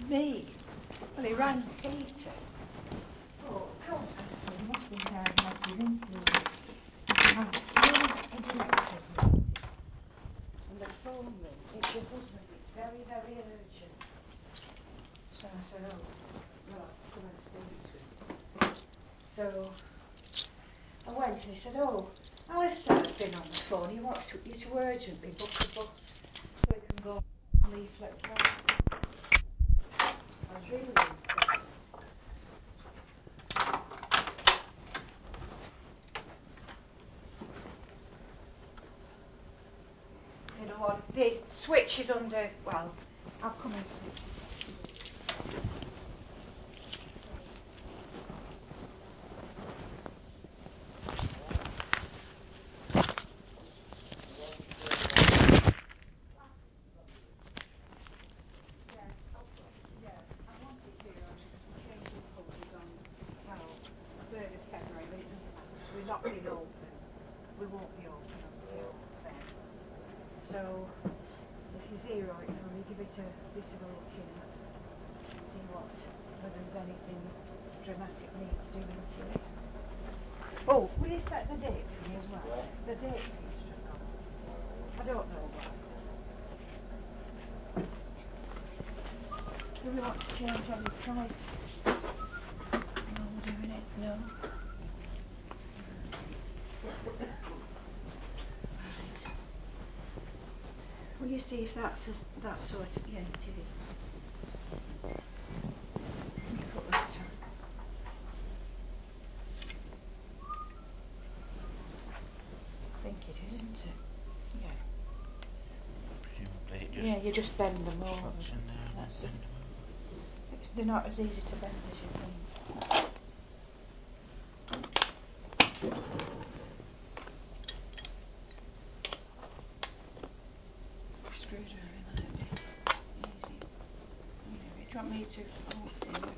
Me? Well, he rang Peter. Oh, come on. He must be there and I've given to him. A director's meeting. And the phone rings. It's your husband. It's very, very urgent. So I said, oh, well, I'll come and speak to him. So I went and he said, oh, Alistair's been on the phone. He wants you to urgently book a bus so he can go on Leaflet Drive. I was really impressed. You know what? The switch is under. Well, I'll come and switch it off. Yeah, I want it here on changing colours on, well, 3rd of February, but it doesn't matter because we're not being open. We won't be open until then. So, if you zero it for me, give it a bit of a look in at, see whether there's anything dramatic needs doing to it. Oh, will you set the date for me as well? The date seems to have gone off. I don't know why. Do we want to change any prices? No, we're doing it. No. Right. Will you see if that's that sort of? Yeah, it is. Let me put that on. I think it is, isn't it? Yeah. Presumably it just. Yeah, you just bend them over. Slots in there and That's bend it. them over. They're not as easy to bend as you think. Screwdriver might be easy. Maybe. Do you want me to hold for you?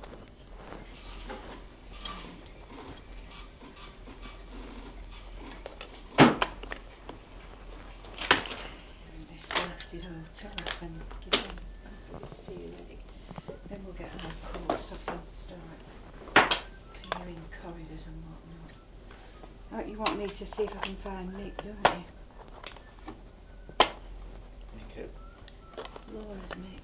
This blasted hotel up and give them after this tea ready. Then we'll get our coats off and start clearing corridors and whatnot. Oh, you want me to see if I can find Mick, don't you? Make it. Laura's Mick.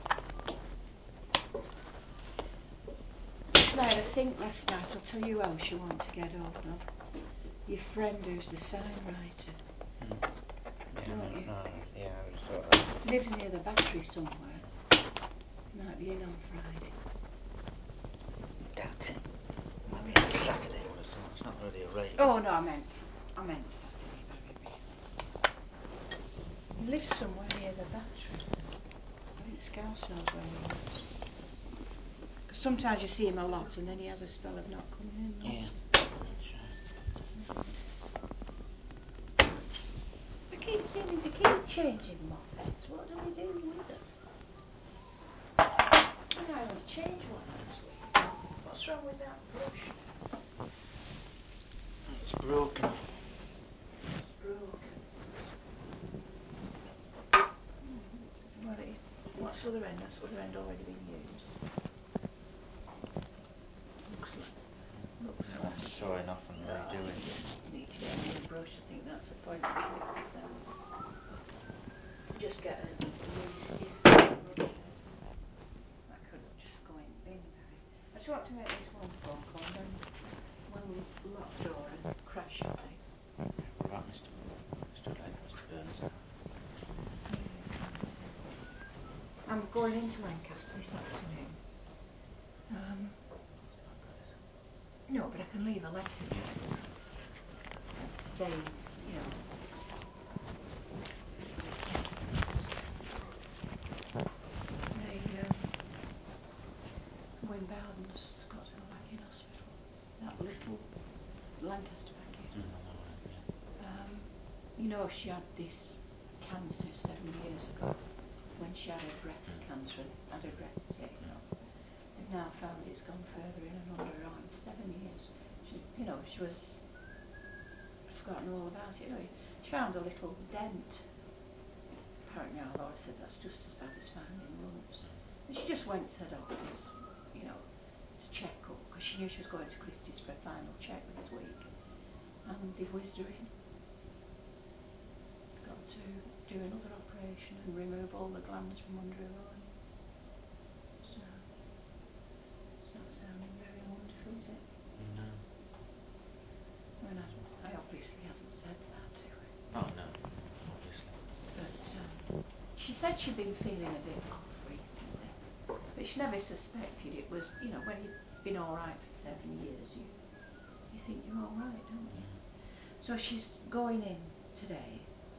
Last night, I think last night, I'll tell you how she wanted to get hold of. Your friend who's the sign writer. Don't you? Yeah, I saw that. Lives near the battery somewhere. Might be in on Friday. Doubt it. Might be on Saturday, I would have thought. It's not really a raid. Oh no, I meant Saturday, very really. He lives somewhere near the battery. I think Scouse knows where he lives. Because sometimes you see him a lot and then he has a spell of not coming in. Yeah. I keep seeing him to keep changing mopeds. What do we do with them? And I only changed one last week. What's wrong with that brush now? It's broken. It's broken. Well, what's the other end? That's the other end already been used. Looks like. Showing off and redoing. You need to get a new brush. I think that's a pointless exercise. Just get a really stiff brush head. That could just go in the bin, very. I just want to make this one phone call and then we'll lock the door and crash at night. What about Mr. Burns now? I'm going into Lancaster this afternoon. No, but I can leave a letter saying, you know. When Bowden's got to go back in hospital, that little Lancaster package. You know, she had this cancer 7 years ago when she had her breast cancer and had her breast taken off. They've now found it's gone further in and under her arm. 7 years. She was. I'd forgotten all about it. Anyway, she found a little dent. Apparently, our Laura said that's just as bad as finding lumps. And she just went and said, oh, she knew she was going to Christie's for a final check this week, and they've whizzed her in. Got to do another operation and remove all the glands from under her eye. So, it's not sounding very wonderful, is it? No. I mean, I obviously haven't said that to her. Oh no, obviously. But she said she'd been feeling a bit off recently. But she never suspected it was, you know, when you've been alright for 7 years, you think you're alright, don't you? So she's going in today.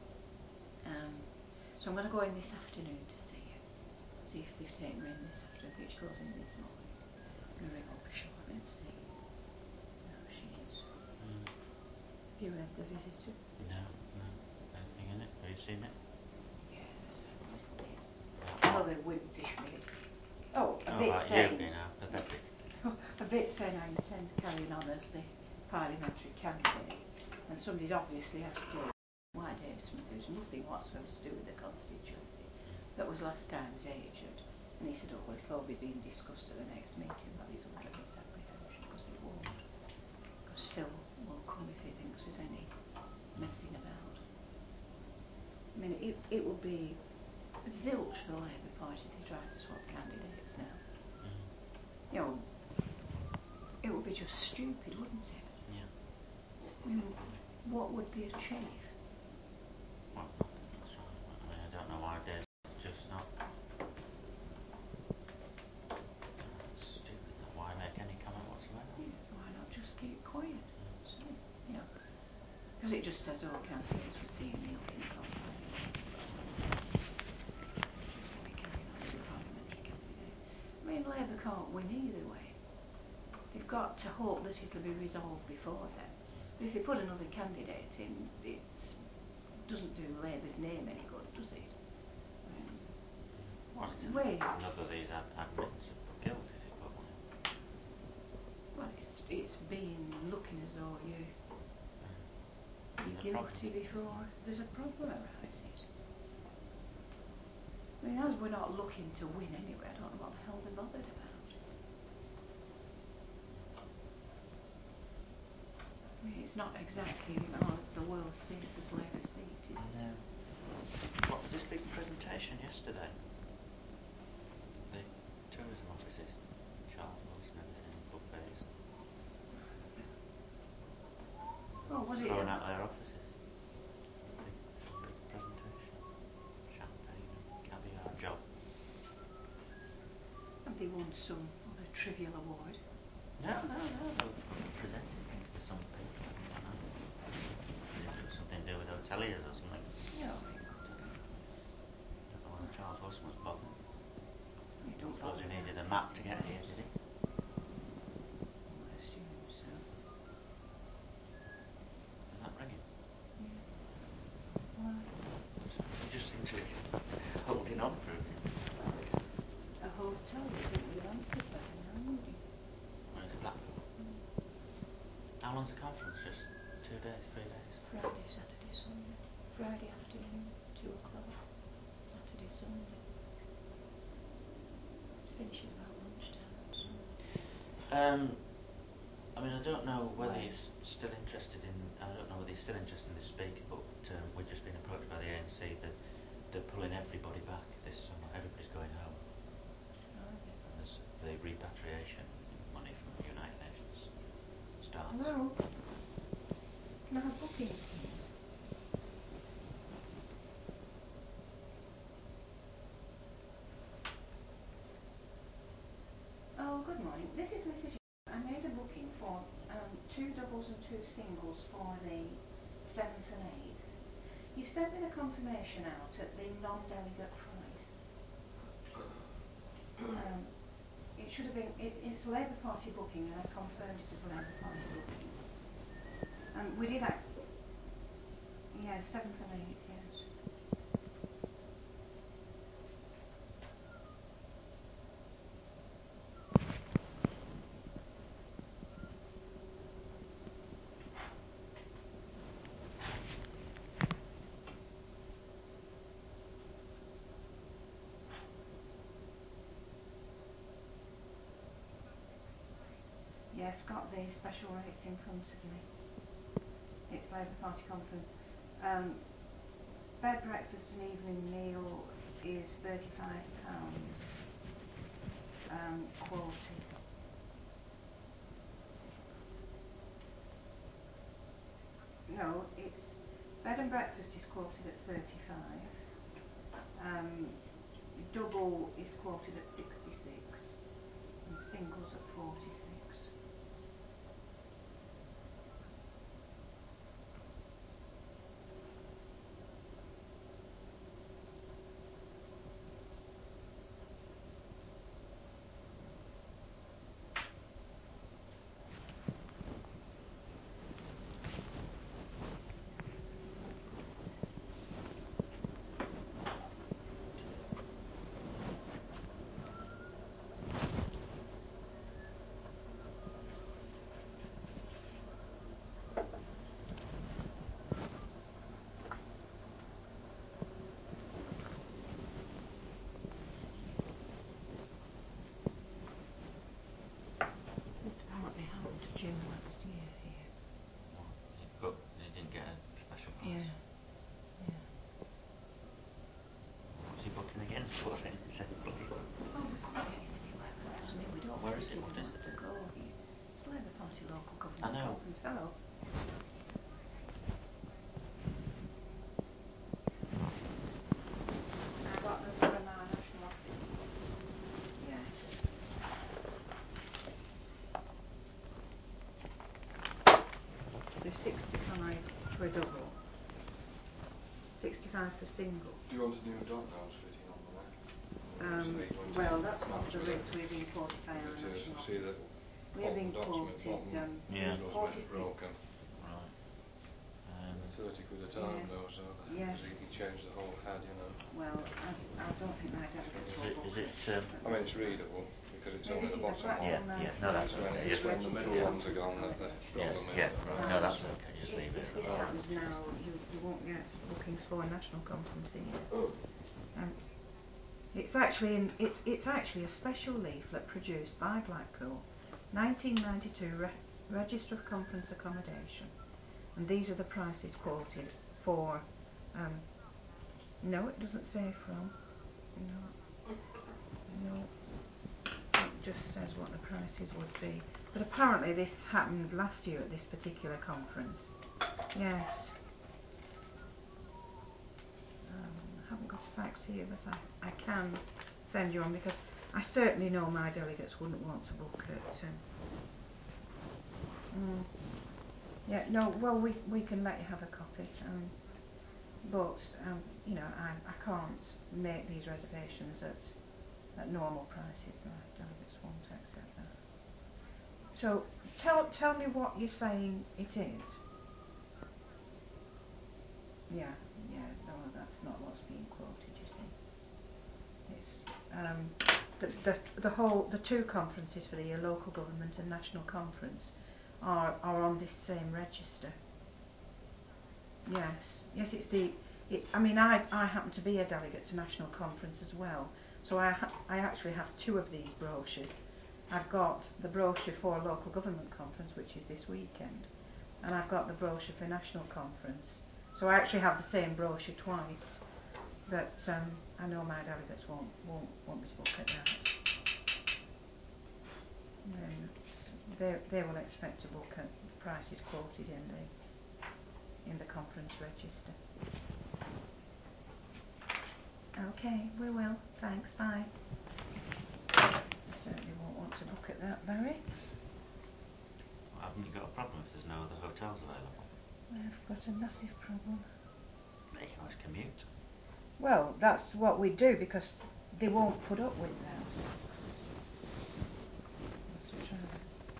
So I'm going to go in this afternoon to see her. See if they've taken her in this afternoon. I think she goes in this morning. I'm going to ring up shortly and see how she is. Have you read The Visitor? No. Anything in it? Have you seen it? Yeah, there's a little bit. Another wimpish bit. Oh, a bit right, saying... you know, pathetic. A bit saying I intend carrying on as the parliamentary candidate. And somebody's obviously asked Dave, why Dave Smith? There's nothing whatsoever to do with the constituency. That was last time's agent. And he said, oh, well, it'll all be being discussed at the next meeting about his 100th apprehension, because it won't. Because Phil will come if he thinks there's any messing about. I mean, it would be zilch for the Labour Party if they tried to swap candidates now. You know, it would be just stupid, wouldn't it? Yeah. I mean, what would be achieved? Well, that's right. I mean, I don't know why Dave's just not... It's stupid. Why make any comment whatsoever? Yeah, why not just keep quiet? So, you know, because it just says, oh, councillors were seeing me up in the campaign. She's going to be carrying on as a parliamentary candidate. I mean, Labour can't win either way. They've got to hope that it'll be resolved before then. But if they put another candidate in, it doesn't do Labour's name any good, does it? Well, it's Wait. another of these admittance of guilt if you put one in. Well, it's been looking as though you're guilty before there's a problem arises. I mean, as we're not looking to win anyway, I don't know what the hell they're bothered about. I mean, it's not exactly, you know, the world's safest Labour seat, is it? No. What was this big presentation yesterday? The tourism offices, Charles Wilson, everything, buffets. Oh, was it? Throwing out their offices. Big presentation. Champagne and caviar job. And they won some other trivial award. No. They were presenting things to some people. I don't know. As if it was something to do with hoteliers or something. Yeah, it could have been. I don't know whether Charles Wilson was bothered. You don't I suppose bother he now. needed a map to get here, did he? I assume so. Is that ringing? Yeah. Why? You just seem to be holding on for a few. A hotel, you think you'd answer by now, would you? Where is it, Blackpool? How long's the conference? Just 2 days, 3 days? Friday, Saturday, Sunday. Friday afternoon, 2 o'clock. Saturday, Sunday. Finishing about lunchtime, so. I mean, I don't know whether he's still interested in. I don't know whether he's still interested in this speaker, but we've just been approached by the ANC that they're pulling everybody back this summer. Everybody's going home. And there's the repatriation money from the United Nations starts. Hello? Can I have bookings, please? Oh, good morning. This is Mrs. I made a booking for 2 doubles and 2 singles for the 7th and 8th. You've sent me the confirmation out at the non-delegate price. It should have been, it's a Labour Party booking, and I confirmed it as a Labour Party booking. We did that, yeah, 7th and 8th, yes. Yeah, Yes, got the special rates in front of me. It's Labour Party conference. Bed, breakfast and evening meal is £35, quoted. No, it's bed and breakfast is quoted at 35. Double is quoted at 66 and singles at 46. This apparently happened to Jim last year here. He didn't get a special pass? Yeah. Yeah. What's he booking again for then? Oh, we can't get in anywhere with this. I mean, we don't Where is it? particularly What is want it? to go here. It's Labour Party local I government know. conference. Hello. I got them from our national office. Yes. They're 65 for a double. 65 for single. Do you want a new doghouse fitting on the back? Well, that's not the rates we've been quoted by our It is. national See the office. We've been quoted Yeah. 46. broken. Right. 30 quid a time Yeah. though, so Yeah. he changed the whole head, you know. Well, I don't think my delegates will book Is it? I mean, it's readable because it's Yeah, only this the is a bottom black one. one. Yeah, no, that's When, okay. it's when the middle ones are gone that the problem is. Yeah, right. No, that's okay. Just leave it. If this happens now, you won't get bookings for a national conference here. It's actually a special leaflet produced by Blackpool, 1992 Register of Conference Accommodation, and these are the prices quoted for. No, it doesn't say from. No. It just says what the prices would be. But apparently this happened last year at this particular conference. Yes. I haven't got a fax here, but I can send you on because I certainly know my delegates wouldn't want to book it. Yeah, no, well we can let you have a copy. But you know, I can't make these reservations at normal prices. My delegates won't accept that. So tell me what you're saying it is. Yeah, no, that's not what's being quoted, you see. It's the two conferences for the year, local government and national conference, are on this same register. Yes, I mean, I happen to be a delegate to national conference as well, so I actually have two of these brochures. I've got the brochure for local government conference, which is this weekend, and I've got the brochure for national conference. So I actually have the same brochure twice, but I know my delegates won't be to book at that. They will expect to book at prices quoted in the conference register. Okay, we will. Thanks, bye. I certainly won't want to book at that, Barry. Well, haven't you got a problem if there's no other hotels available? I've got a massive problem. You can always commute. Well, that's what we do because they won't put up with that. Let's try that.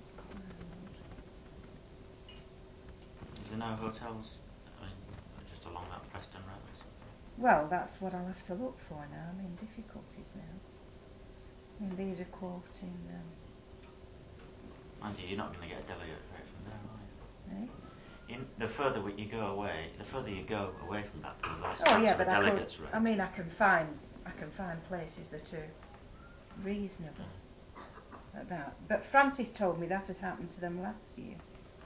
Is there no hotels, I mean, just along that Preston Road or something? Well, that's what I'll have to look for now. I'm in difficulties now. I mean, these are quoting. Mind you, you're not going to get a delegate rate from there, are you? Eh? The further you go away from that, the less yeah, but delegates rate. I mean, I can find places that are reasonable. about. But Francis told me that had happened to them last year.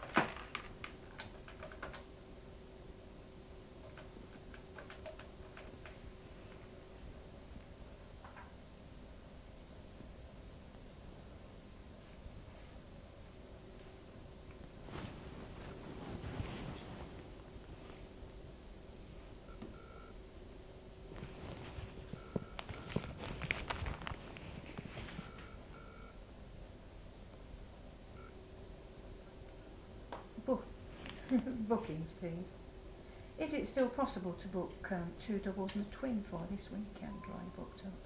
Bookings, please. Is it still possible to book 2 doubles and a twin for this weekend, or are you booked up?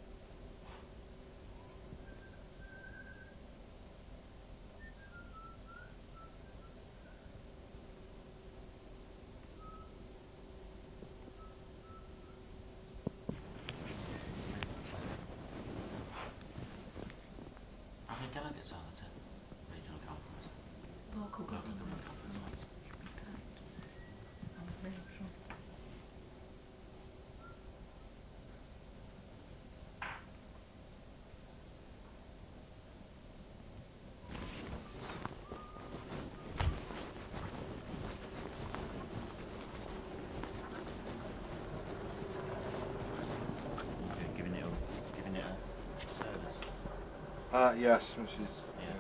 How many delegates are there to regional conference? Local government. conference. Should be packed. I'm afraid so. You're giving it a service. Yes, which is Yeah.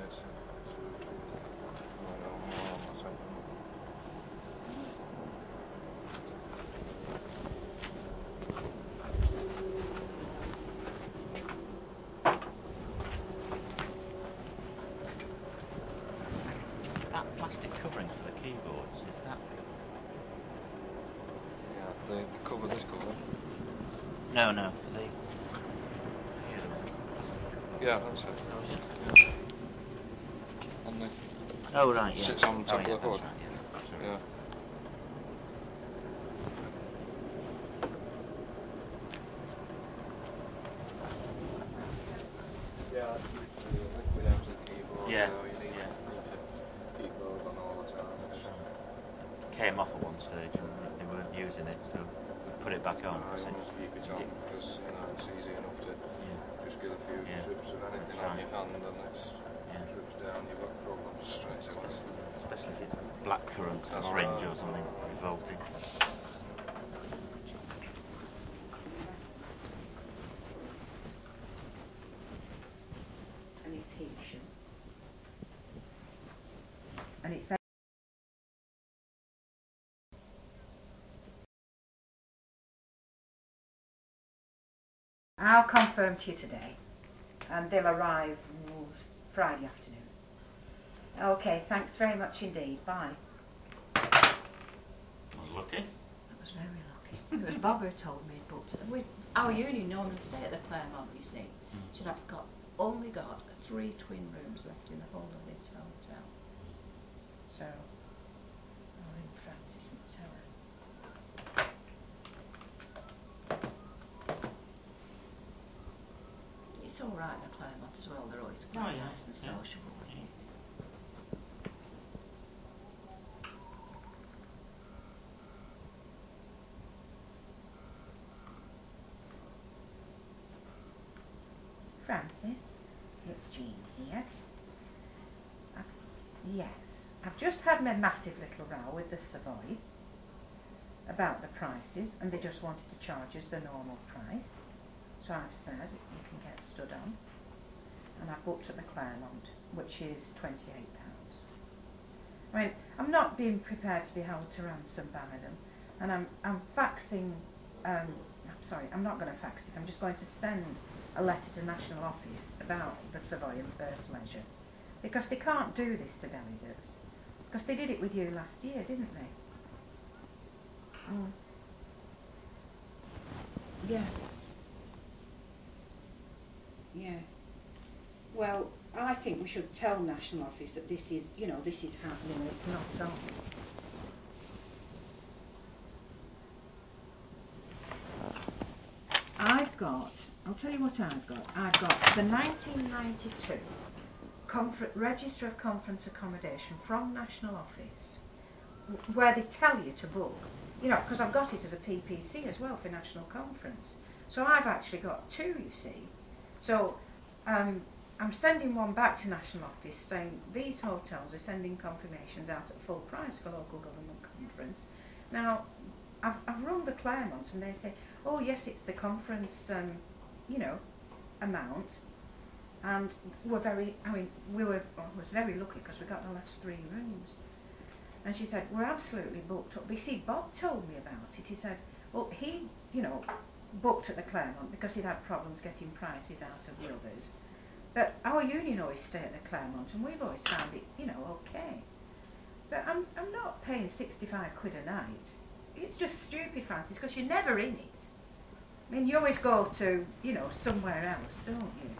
That plastic covering for the keyboards, is that? Yeah, the cover, this cover. No, for the other one. Yeah, that's it. Oh, is it? Yeah. On the. Oh, right, yeah. Sits on top yeah, of the hood. Right, yeah. Sorry. Yeah. Yeah, that's literally a liquid out of the keyboard. Yeah. Now you need to keep those on all the time. Came off at one stage and they weren't using it, so we put it back on. You want to keep it on because it's easy enough to just get a few trips of anything on your hand, and it's trips down, you've got problems straight away. Especially if it's black currant or orange or something revolting. And it's Heathsham. And it's I'll confirm to you today, and they'll arrive Friday afternoon. Okay, thanks very much indeed. Bye. I was lucky. That was very lucky. It was Bob who told me he'd booked it. Our union normally stay at the Claremont, you see. She'd have only got 3 twin rooms left in the whole of this hotel. So I'll ring Francis and tell her. It's all right in the Claremont as well. They're always quite nice and sociable. Francis, it's Jean here. Yes, I've just had my massive little row with the Savoy about the prices, and they just wanted to charge us the normal price. So I've said you can get stood on, and I've booked at the Claremont, which is £28. I mean, I'm not being prepared to be held to ransom by them, and I'm faxing. I'm not going to fax it. I'm just going to send a letter to National Office about the Savoy and First Leisure, because they can't do this to delegates, because they did it with you last year, didn't they? Yeah. Yeah. Well, I think we should tell National Office that this is happening and it's not on. I'll tell you what I've got. I've got the 1992 Register of Conference Accommodation from National Office, where they tell you to book, because I've got it as a PPC as well for National Conference. So I've actually got 2, you see. So I'm sending one back to National Office saying these hotels are sending confirmations out at full price for local government conference. Now, I've rung the Claremont and they say, oh yes, it's the conference, amount. And we was very lucky because we got the last 3 rooms. And she said, we're absolutely booked up. But you see, Bob told me about it. He said, well, he, booked at the Claremont because he'd had problems getting prices out of the others. But our union always stay at the Claremont and we've always found it, okay. But I'm not paying 65 quid a night. It's just stupid, Francis, because you're never in it. I mean, you always go to, somewhere else, don't you?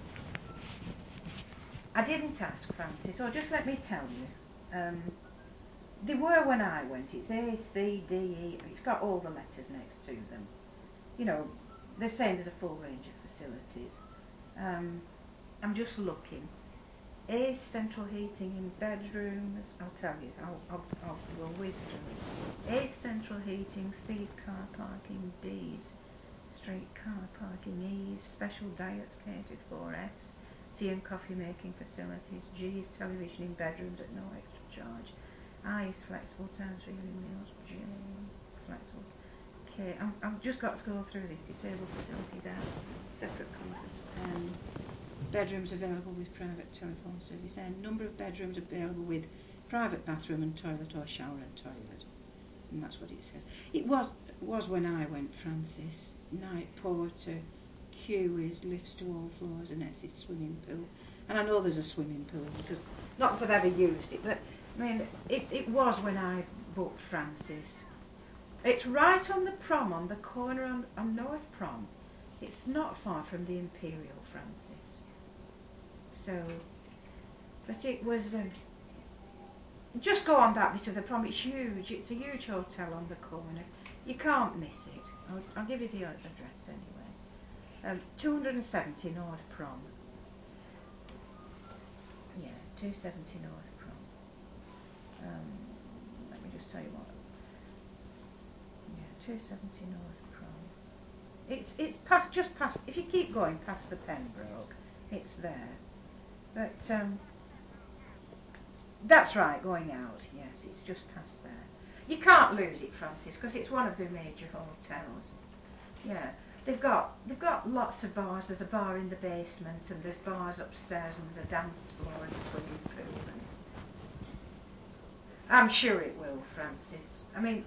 I didn't ask, Francis, or just let me tell you. They were when I went. It's A, C, D, E. It's got all the letters next to them. They're saying there's a full range of facilities. I'm just looking. A, central heating in bedrooms. I'll tell you. We'll whiz through it. A, central heating. C's, car parking. D's, street car parking. E's, special diets catered for. F's, tea and coffee making facilities. G's, television in bedrooms at no extra charge. I is flexible times for evening meals. J, flexible. K, I've just got to go through this. Disabled facilities out. Separate conference. Bedrooms available with private telephone service. And number of bedrooms available with private bathroom and toilet or shower and toilet. And that's what it says. It was when I went, Francis. Night porter, Q is lifts to all floors, and S is swimming pool. And I know there's a swimming pool because not that I've ever used it, but I mean it was when I booked, Francis. It's right on the prom, on the corner on North Prom. It's not far from the Imperial, Francis. So, but it was just go on that bit of the prom. It's huge. It's a huge hotel on the corner. You can't miss it. I'll give you the address anyway. 270 North Prom. Yeah, 270 North Prom. Let me just tell you what. Yeah, 270 North Prom. It's just past. If you keep going past the Pembroke, it's there. But that's right, going out. Yes, it's just past there. You can't lose it, Francis, because it's one of the major hotels. Yeah, they've got lots of bars. There's a bar in the basement, and there's bars upstairs, and there's a dance floor and a swimming pool. And I'm sure it will, Francis. I mean,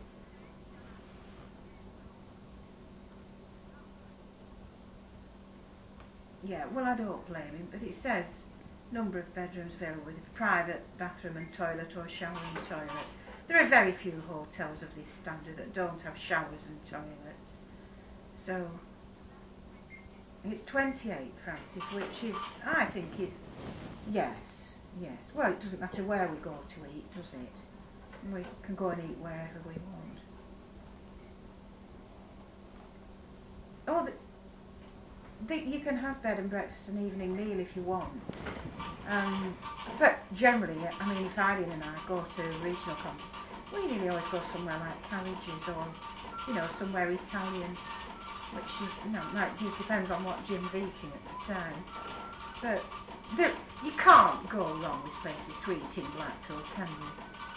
yeah. Well, I don't blame him, but it says number of bedrooms available with a private bathroom and toilet or shower and toilet. There are very few hotels of this standard that don't have showers and toilets. So it's 28, Francis, which is, I think is, yes. Well, it doesn't matter where we go to eat, does it? We can go and eat wherever we want. Oh, you can have bed and breakfast and evening meal if you want. But generally, I mean, if Irene and I go to regional conference, we nearly always go somewhere like Carriages or, somewhere Italian, which is, it depends on what Jim's eating at the time. But you can't go wrong with places to eat in Blackpool, can you?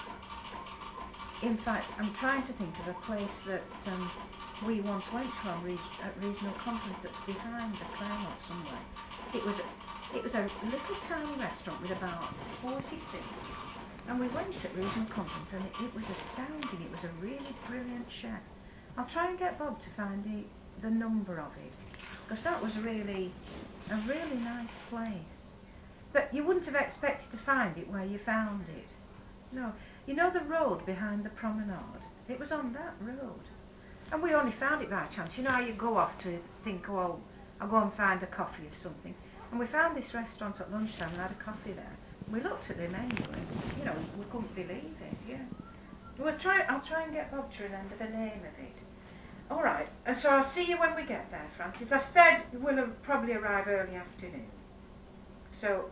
In fact, I'm trying to think of a place that we once went to at regional conference that's behind the Claremont somewhere. It was a little tiny restaurant with about 40 seats, and we went at regional conference, and it was astounding. It was a really brilliant chef. I'll try and get Bob to find the number of it, because that was really a really nice place. But you wouldn't have expected to find it where you found it. No, the road behind the promenade? It was on that road. And we only found it by chance. You know how you go off to think, oh, I'll go and find a coffee or something. And we found this restaurant at lunchtime and had a coffee there. We looked at the menu and, we couldn't believe it, yeah. I'll try and get Bob to remember the name of it. All right, and so I'll see you when we get there, Francis. I've said we'll probably arrive early afternoon. So,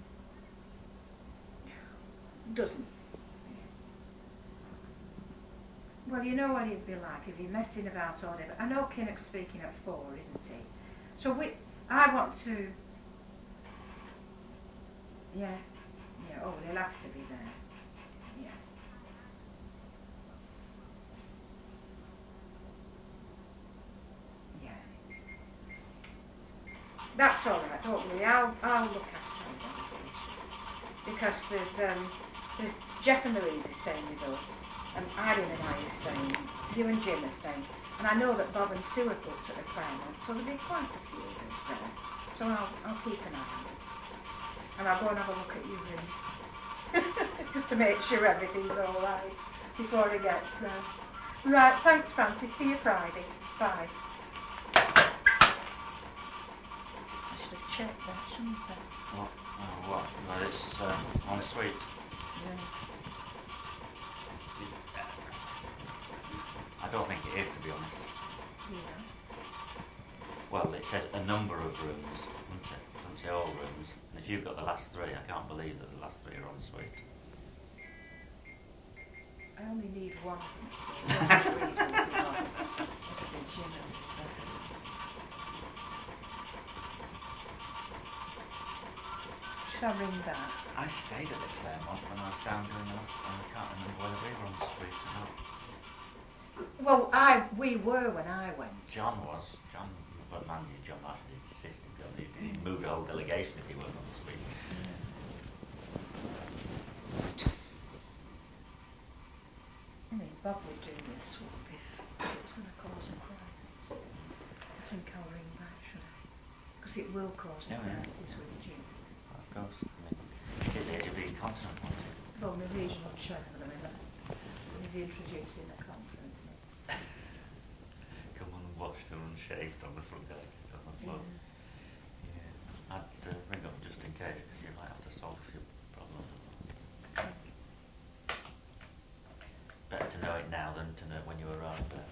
doesn't. Well, you know what he'd be like if you're messing about all day. But I know Kinnock's speaking at 4, isn't he? So I want to. Yeah. Yeah. Oh, they'll have to be there. Yeah. Yeah. That's all right. Don't worry. I'll look after it because there's Jeff and Louise is staying with us, and Irene and I are staying. You and Jim are staying, and I know that Bob and Sue are booked at the Claremont, so there'll be quite a few of us there. So I'll keep an eye on it, and I'll go and have a look at your room just to make sure everything's all right before he gets there. Right. Thanks, Francie. See you Friday. Bye. I should have checked that, shouldn't I? What? Oh, what? Well, it's en suite. Yeah. I don't think it is, to be honest. Yeah. Well, it says a number of rooms, doesn't it? It doesn't say all rooms. And if you've got the last three, I can't believe that the last three are en suite. I only need one. Louise will be on. It'll be Jim and Rebecca. Should I ring that? I stayed at the Claremont when I was down doing the last one. I can't remember whether we were en suite or not. Well, we were when I went. John, but man, John Marshall insisted on it. He'd move the whole delegation if he weren't en suite. I mean, Bob would do the swap if it's going to cause a crisis. I think I'll ring that, should I? Because it will cause a crisis with Jim. Of course. I mean, it is the age of the incontinent, wasn't it? Well, my regional chairman, I mean, he's introducing the conference. Come unwashed and unshaved on the front desk on the floor. Yeah. I'd ring up just in case, because you might have to solve a few problems. Better to know it now than to know it when you arrive there.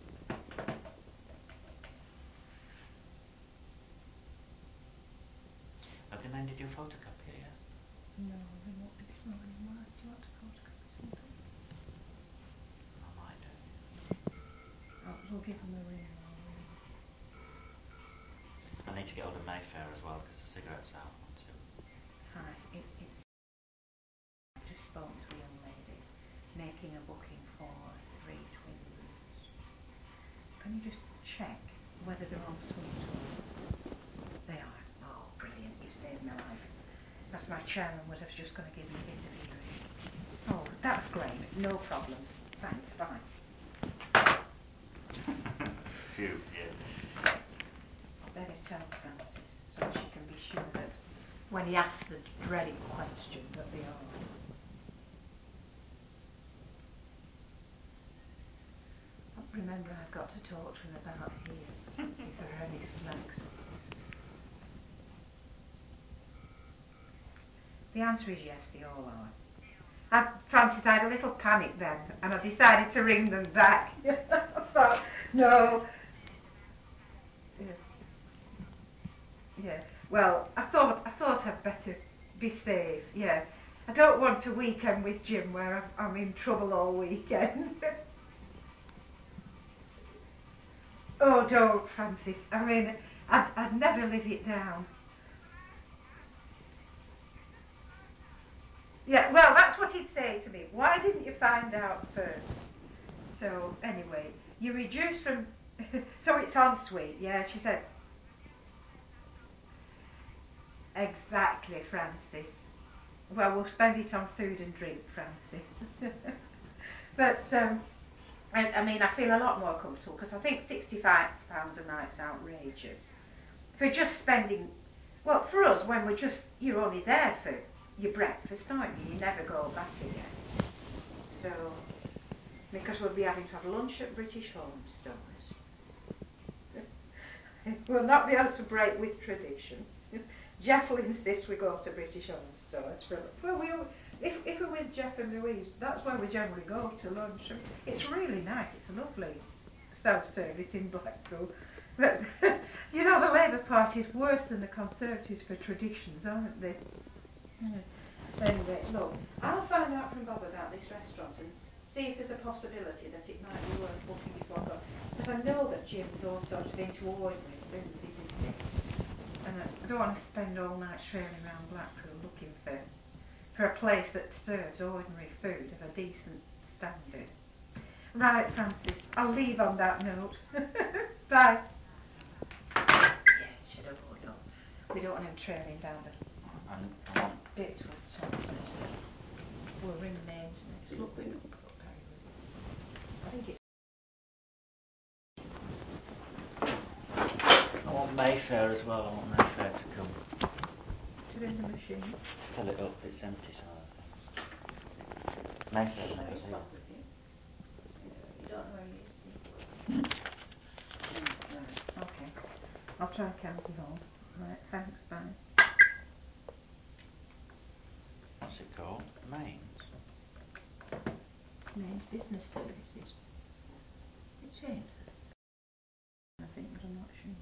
Have they mended your photocopier yet? No, they won't this morning. Why? Do you want to photocopy something? I might do. We'll give them a ring now. I need to get hold of Mayfair as well, because the cigarette's out on too. Hi, it's just spoken to a young lady making a booking for 3 twin rooms. Can you just check whether they're en suite or not? They are. Oh, brilliant. You saved my life. That's my chairman was just going to give me a bit of earring. Oh, that's great. No problems. Thanks. Bye. Phew, yeah. Better tell Francis so she can be sure that when he asks the dreaded question that they are. Remember, I've got to talk to him about here, if there are any snacks. The answer is yes, they all are. Francis, I had a little panic then, and I decided to ring them back. I thought, no. Yeah. Well, I thought I'd better be safe. Yeah. I don't want a weekend with Jim where I'm in trouble all weekend. Oh, don't, Francis. I mean, I'd never live it down. Yeah, well, that's what he'd say to me. Why didn't you find out first? So, anyway, you reduce from... so it's en suite, yeah, she said. Exactly, Francis. Well, we'll spend it on food and drink, Francis. But, I mean, I feel a lot more comfortable because I think £65 a night's outrageous. If we're just spending... Well, for us, when you're only there for your breakfast, aren't you? You never go back again. So, because we'll be having to have lunch at British Home Stores. We'll not be able to break with tradition. Jeff will insist we go to British Home Stores. If we're with Jeff and Louise, that's where we generally go to lunch. It's really nice. It's a lovely self-service in Blackpool. But, you know, the Labour Party is worse than the Conservatives for traditions, aren't they? Anyway, look, I'll find out from Bob about this restaurant and see if there's a possibility that it might be worth booking before I go. Because I know that Jim's all sort of into ordinary food, isn't he? And I don't want to spend all night trailing around Blackpool looking for a place that serves ordinary food of a decent standard. Right, Francis, I'll leave on that note. Bye. Yeah, should have put up. We don't want him trailing down the bit towards top. We'll ring Mains next. Look, we don't put up very good. I think it's. I want Mayfair as well. I want Mayfair to come. To ring the machine. Fill it up. It's empty, some of the things. Mayfair knows here. You don't know where he is, do you? Right, okay. I'll try County Hall. Right, thanks, bye. What's it called? Mains? Mains Business Services. It's in. I think, but I'm not sure.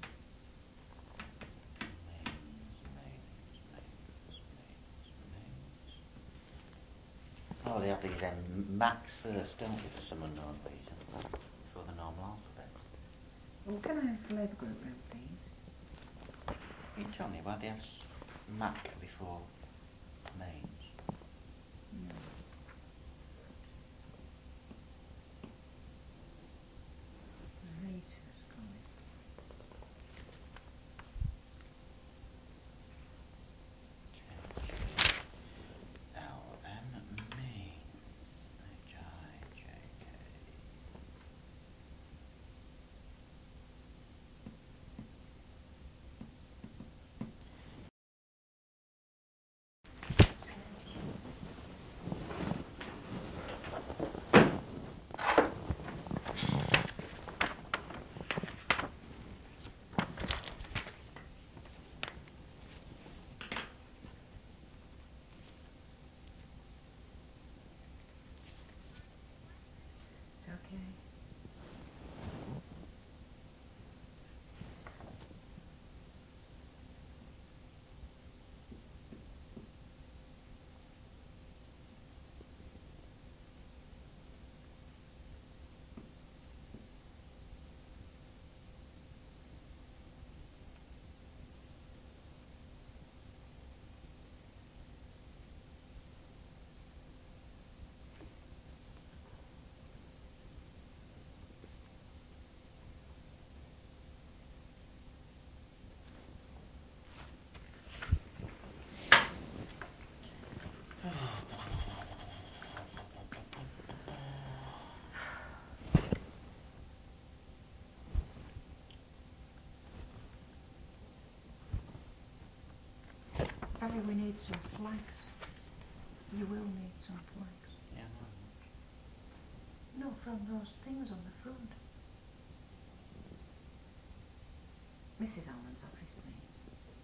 Oh, they have these Macs first, don't they, for some unknown reason, before the normal alphabet. Well, can I have the Labour group round, please? You tell me why they have Mac before Mains. No. Narrators, call it. LM Mains. HIJK. It's okay. Barry, we need some flags. You will need some flags. Yeah, No, from those things on the front. Mrs. Almond's office, please.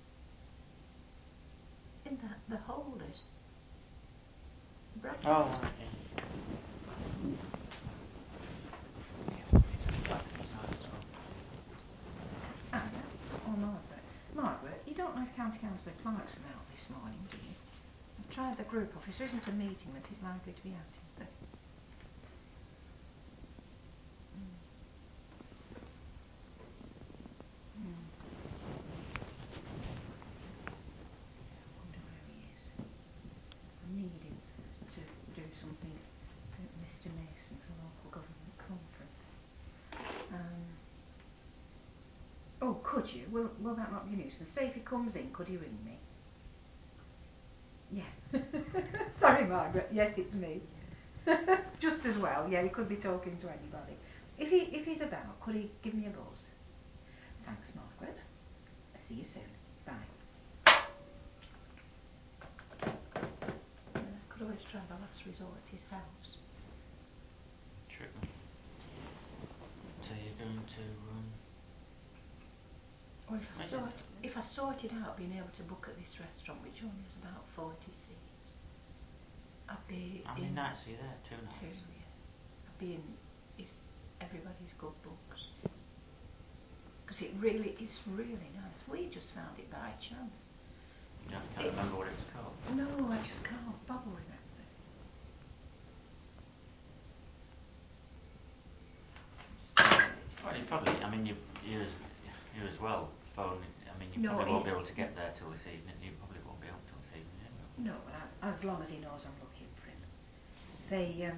In the holders. Brackets. Oh, right, yeah. Anna or Margaret? Margaret, you don't have County Councillor Clarkson out this morning, do you? I've tried the group office. There isn't a meeting that is likely to be out, is there? I wonder where he is. I need him to do something at Mr. Mason for local government conference. Oh, could you? Will that not be a nuisance? Say if he comes in, could he ring me? Yeah. Sorry, Margaret. Yes, it's me. Just as well. Yeah, he could be talking to anybody. If he's about, could he give me a buzz? Thanks, Margaret. See you soon. Bye. Could always try the last resort at his house. True. So you're going to Or if I sorted out being able to book at this restaurant, which only has about 40 seats, I'd be how many nights are you there? 2 nights? 2, yeah. I'd be in everybody's good books. Because it's really nice. We just found it by chance. Yeah, I can't remember what it's called. No, I just can't. Bob will remember. Well, you probably, I mean, you as well phone, I mean, you No, probably won't be he's- able to get there till this evening. You probably won't be able till this evening anyway. No, as long as he knows I'm looking for him. They,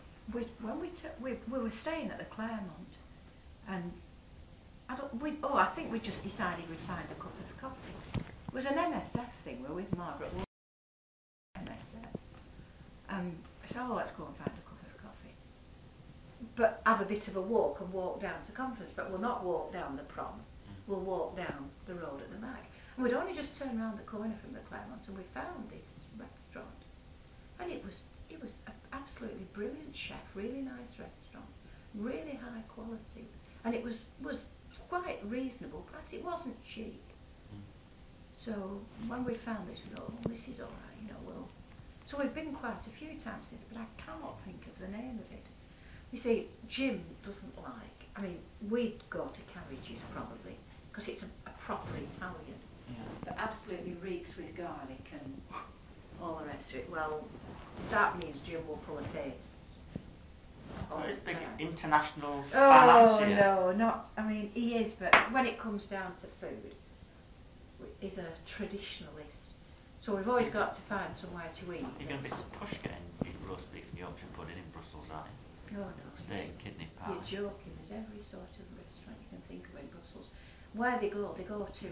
we were staying at the Claremont, and I think we just decided we'd find a cup of coffee. It was an MSF thing. We were with Margaret Wood, MSF. I said, let's go and find a cup of coffee. But have a bit of a walk and walk down to Conference, but we'll not walk down the prom. We'll walk down the road at the back. And we'd only just turned around the corner from the Claremont and we found this restaurant. And it was an absolutely brilliant chef, really nice restaurant, really high quality. And it was quite reasonable price. It wasn't cheap. So when we found this, we thought, this is all right, So we've been quite a few times since, but I cannot think of the name of it. You see, Jim doesn't we'd go to Carriages probably, because it's a proper Italian, but absolutely reeks with garlic and all the rest of it. Well, that means Jim will pull a face. It's big international financier. Oh, no, he is, but when it comes down to food, he's a traditionalist. So we've always got to find somewhere to eat. You're going to be push getting roast beef and Yorkshire pudding in Brussels, aren't you? Oh no. Steak and kidney pie. You're joking. There's every sort of restaurant you can think of in Brussels. Where they go to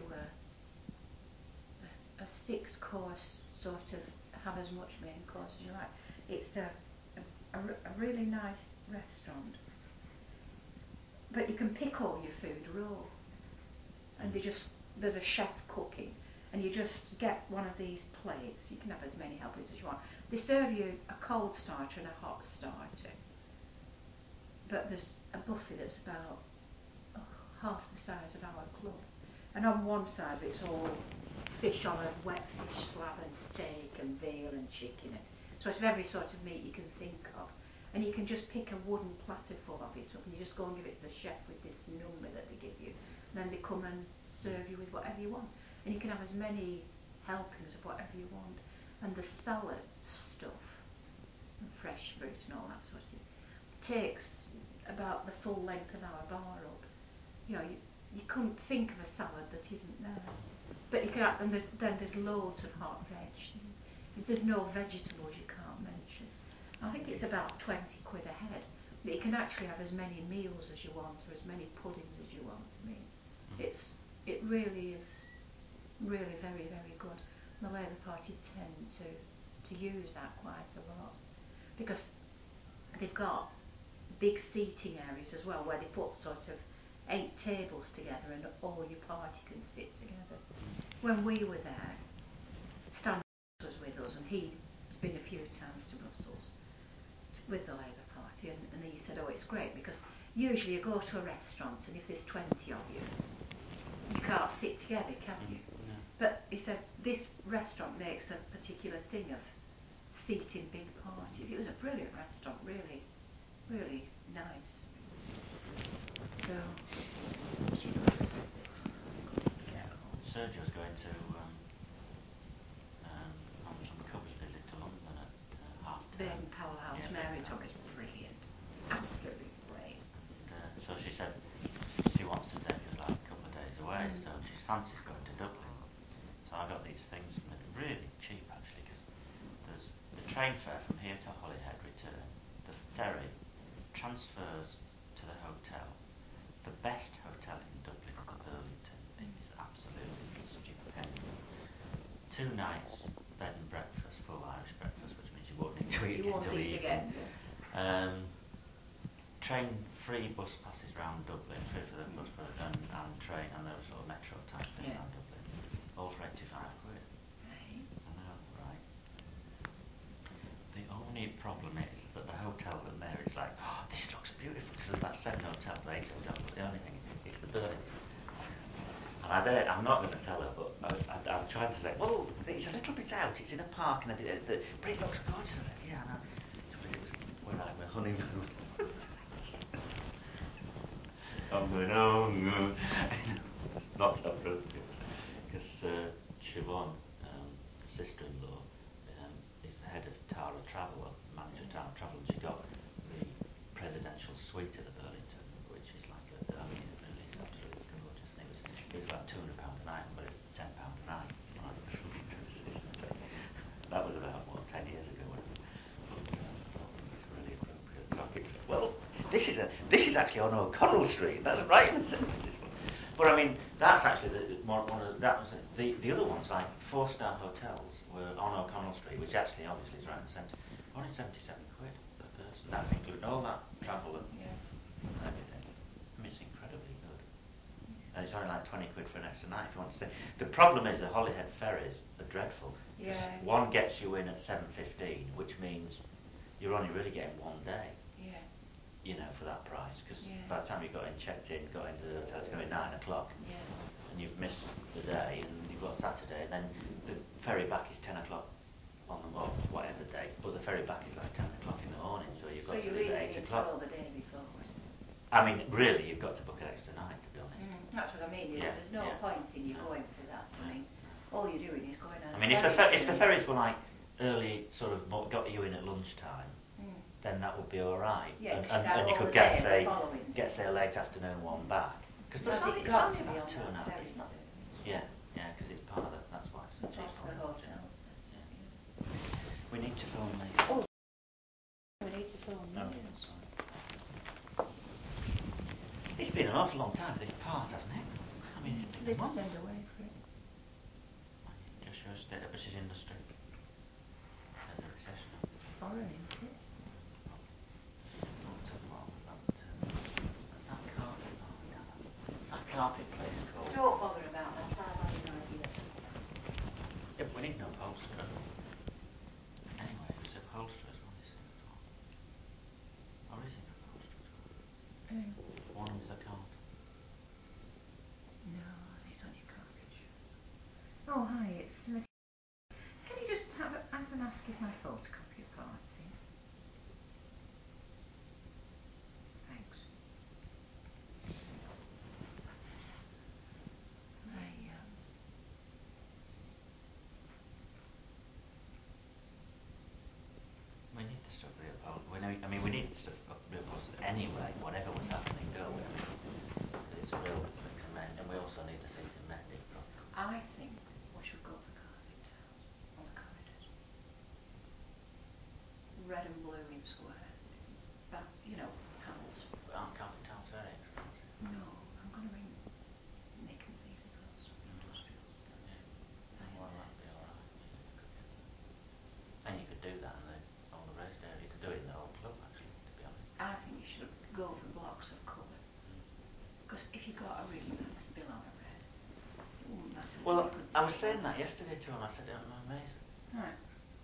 a 6-course sort of, have as much main course as you like. It's a really nice restaurant. But you can pick all your food raw. And there's a chef cooking. And you just get one of these plates. You can have as many helpings as you want. They serve you a cold starter and a hot starter. But there's a buffet that's about half the size of our club. And on one side of it's all fish on a wet fish slab and steak and veal and chicken. So it's every sort of meat you can think of. And you can just pick a wooden platter full of it up and you just go and give it to the chef with this number that they give you. And then they come and serve you with whatever you want. And you can have as many helpings of whatever you want. And the salad stuff and fresh fruit and all that sort of thing takes about the full length of our bar up. You couldn't think of a salad that isn't there. But you can have, and there's loads of hot veg. If there's no vegetables you can't mention. I think it's about 20 quid a head. But you can actually have as many meals as you want or as many puddings as you want. It really is really very, very good. The Labour Party tend to use that quite a lot because they've got big seating areas as well where they put sort of 8 tables together and all your party can sit together. When we were there, Stan was with us and he's been a few times to Brussels with the Labour Party and he said, it's great because usually you go to a restaurant and if there's 20 of you, you can't sit together, can you? No. But he said this restaurant makes a particular thing of seating big parties. It was a brilliant restaurant, really, really nice. So, Sergio's going to on some Cubs visit to London at half term. Baden-Powell House, Mary Tom is brilliant, absolutely great. And so she said she wants to take us like a couple of days away, so she fancies going to Dublin. So I got these things from it, really cheap actually, because there's the train fare from here to Holyhead return, the ferry, transfers to the hotel. The best hotel in Dublin is the Burlington. It is absolutely stupendous. 2 nights bed and breakfast, full Irish breakfast, which means you won't need to eat until the evening. Train free bus passes round Dublin, free for the bus and train and the sort of metro type thing around Dublin, all for 85 quid. Right. I know, right? The only problem is that the hotel that Mary's like, this looks beautiful, because there's about 7 hotels, 8 hotels, but the only thing is it's the Burlington. And I'm not going to tell her, but I'm trying to say, well, it's a little bit out, it's in a park, but it looks gorgeous. I said, yeah, I know. It was when I had my honeymoon. I'm going, no. It's not appropriate. Because Siobhan, sister-in-law, is the head of Tara Travel, well, manager of Tara Travel, and she got the presidential suite at the Burlington, which is like it really is absolutely gorgeous. And it was about £200 a night, but this is actually on O'Connell Street. That's right in the centre of this one. But I mean, that's actually one of the other ones, like 4-star hotels, were on O'Connell Street, which actually obviously is right in the centre. Only 77 quid per person. That's including all that travel and everything. I mean, it's incredibly good. And it's only like 20 quid for an extra night if you want to stay. The problem is the Holyhead ferries are dreadful. Yeah. One gets you in at 7:15, which means you're only really getting one day. Yeah. You know, for that price, because by the time you got in, checked in, got into the hotel, it's going to be 9 o'clock. Yeah. And you've missed the day, and you've got Saturday, and then the ferry back is 10 o'clock on the whatever day, but the ferry back is like 10 o'clock in the morning, so you've got to leave at 8 o'clock. So you really need to go the day before. I mean, really, you've got to book an extra night, to be honest. That's what I mean. Yeah, There's no point in you going for that. I mean, all you're doing is going on. I mean, if the ferries were like early, sort of got you in at lunchtime, then that would be all right. Yeah, and you could get say a late afternoon one back. Because it's only about 2.5 hours. It's not. Yeah, because it's part of the. That's why it's such a cheap hotels. We need to film the. Oh, we need to film the. It's been an awful long time for this part, hasn't it? I mean, it's been a month. Send away for it. Just shows state of British industry. There's a recession. Foreign, isn't it? That carpet place called. Don't bother about that. I've had an idea. Yeah, but we need an upholsterer. Anyway, it was upholsterers, one is it as well. Or is it an upholsterer? One is the card. No, it's on your cartridge. Oh, hi, it's Timothy. Can you just have an ask if my photocopy part's in? Thanks. We need the stuff reupholstered. I mean, we need the stuff reupholstered anyway, whatever was happening, don't we? Because it's a real recommend, and we also need the seating mending properly. I think we should go for carpet tiles on the corridors. Red and blue in square. But, panels. Aren't carpet tiles very expensive? No, I'm going to ring Nick and see if they've got some industrials. Yeah. Well, that'd be alright. Yeah, you could get that. And you could do that on the raised area. You could do it in the whole club, actually, to be honest. I think you should go for blocks of colour. Because if you got a really bad spill on a red, it wouldn't matter. Well, I was saying that yesterday to him. I said, I'm amazed. Right.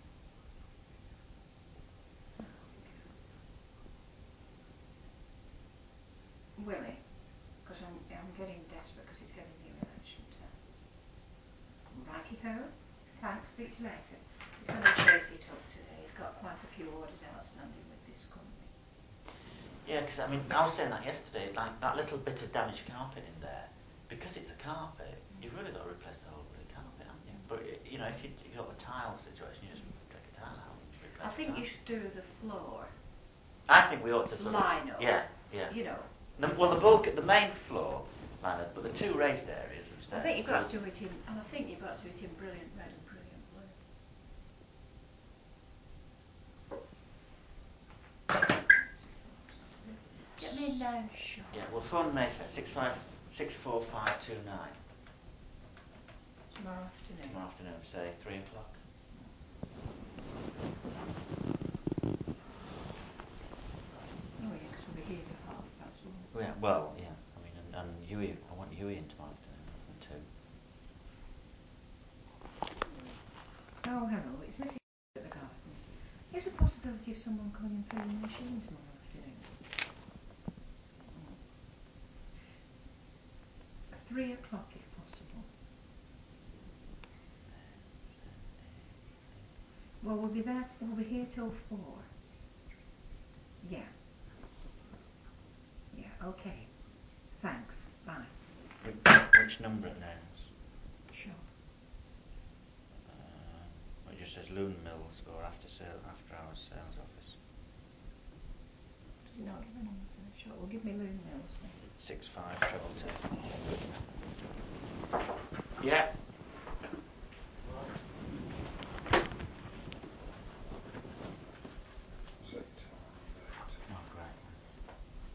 Willie, because I'm getting desperate because it's getting near election time. Righty-ho. Thanks, speak to you later. He's going to chase it up today. He's got quite a few orders outstanding with this company. Yeah, because I mean, I was saying that yesterday, like that little bit of damaged carpet in there, because it's a carpet, you've really got to replace the whole bloody carpet, haven't you? But, if you've got the tile situation, you just take a tile out and replace I think you should do the floor. I think we ought to line up. Yeah. The main floor, line up, but the two raised areas instead. I think you've got to do it in, and I think you've got to do it in brilliant red and brilliant blue. Get me now, shot. Yeah, we'll phone Mayfair, 64529. Tomorrow afternoon. Tomorrow afternoon, say 3 o'clock. Oh yeah, because we'll be here for 1:30. Yeah, well, yeah. I mean, and Huey, I want Huey in tomorrow afternoon from 2. Oh, hello, it's Mrs. at the Gardens. Is there a possibility of someone coming and filling the machine tomorrow afternoon? 3 o'clock if possible. Well, we'll be here till 4. Yeah. Yeah, okay. Thanks. Bye. Which number it names? Sure. It just says Loon Mills or after hours sales office. Does it not give a number for the shop? Well, give me Loon Mills then. 65222. Yeah. Set time. Oh, great.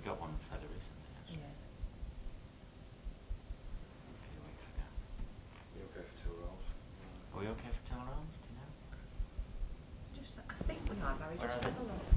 got one fairly recently, actually. Yeah. A few weeks ago. You okay for 2 rolls? Are we okay for 2 rolls, do you know? I think we are, Barry. Where Just are have a they? look.